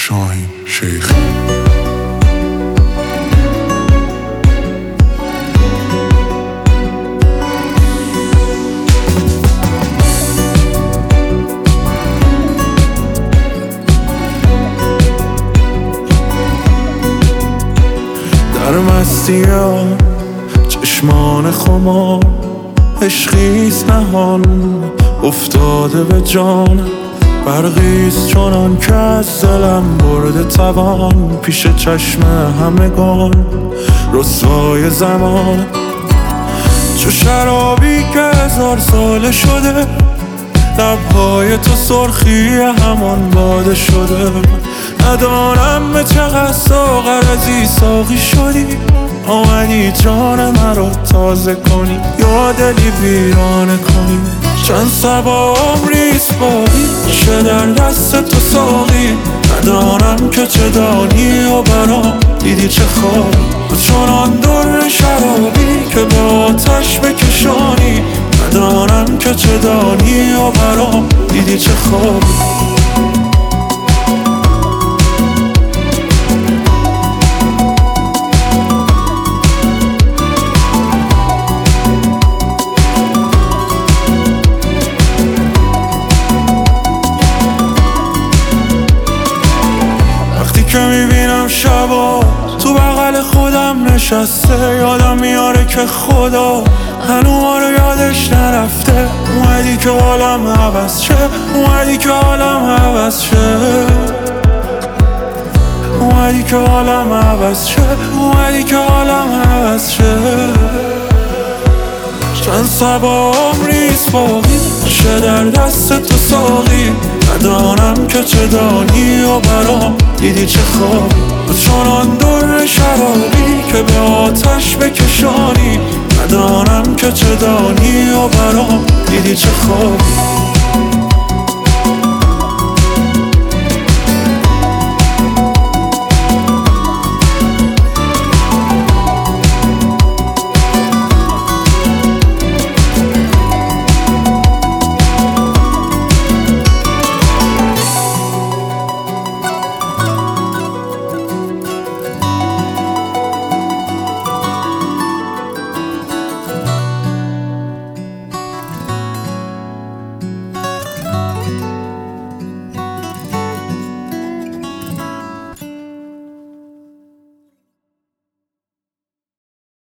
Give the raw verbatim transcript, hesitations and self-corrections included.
شاهین شیخ. در مستی ها چشمان خمار، عشقیست نهان افتاده به جان، برقیست چنان که از دلم برده توان، پیش چشم همگان رسوای زمان. چو شرابی که هزار ساله شده، لبهای تو سرخی همان باده شده. ندانم به چقدر ساغر ازی ساقی شدی، آمدی جان مرا تازه کنی یا دلی ویرانه کنی. چند صبا عمریست باقی شه در دست تو ساقی، ندانم که چه دانی و برام دیدی چه خوابی. تو چنان در شرابی که به آتش بکشانی، ندانم که چه دانی و برام دیدی چه خوابی. که میبینم شبا تو بغل خودم نشسته، یادم میاره که خدا هنو ما رو یادش نرفته. اومدی که حالم عوض شه، اومدی که حالم عوض شه، اومدی که حالم عوض شه، اومدی که حالم عوض شه. چند صبا عمریست باقی شه در دست تو ساقی، ندانم که چه دانی و برام دیدی چه خوابی. تو چنان در شرابی که به آتش بکشانی، ندانم که چه دانی و برام دیدی چه خوابی.